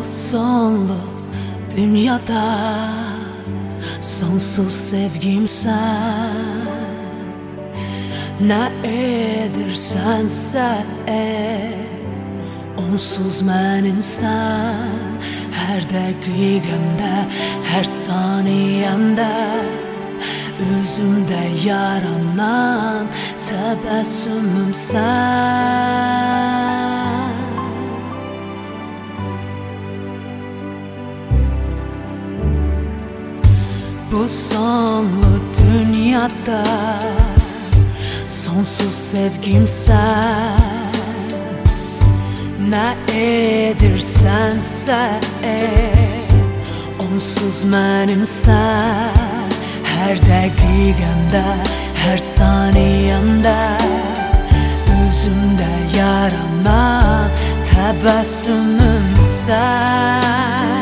Bu sonlu dünyada sonsuz sevgim sen. Ne edirsense et, onsuz mənim sen. Her dəqiqəmdə, her saniyəmdə üzümdə yaranan təbəssümüm sen. Bu sonlu dünyada sonsuz sevgim sen. Ne edirsense et, onsuz mənim sen. Her dəqiqəmdə, her saniyəmdə üzümdə yaranan təbəssümüm sen.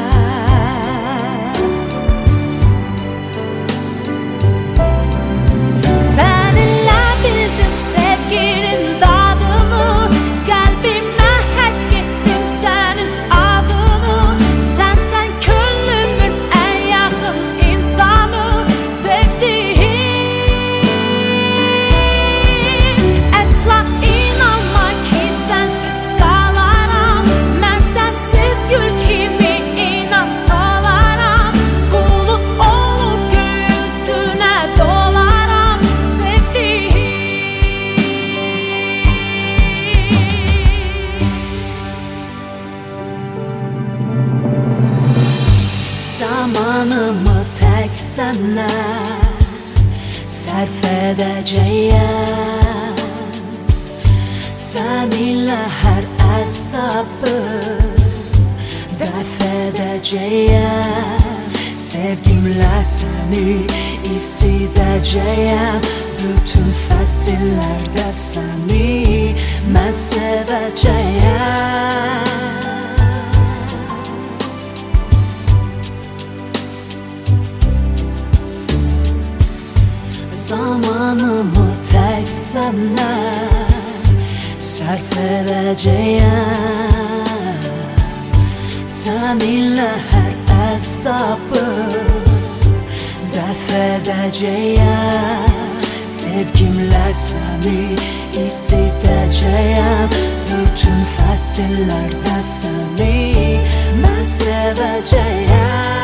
Zamanımı tek sənə sərf edəcəyəm. Səninlə hər əzabı dəf edəcəyəm. Sevgimlə səni isidəcəyəm. Bütün fəsillərdə səni mən sevəcəyəm. Zamanımı tek sənə sərf edəcəyəm. Səninlə hər əzabı dəf edəcəyəm. Sevgimlə səni isidəcəyəm. Bütün fəsillərdə səni mən sevəcəyəm.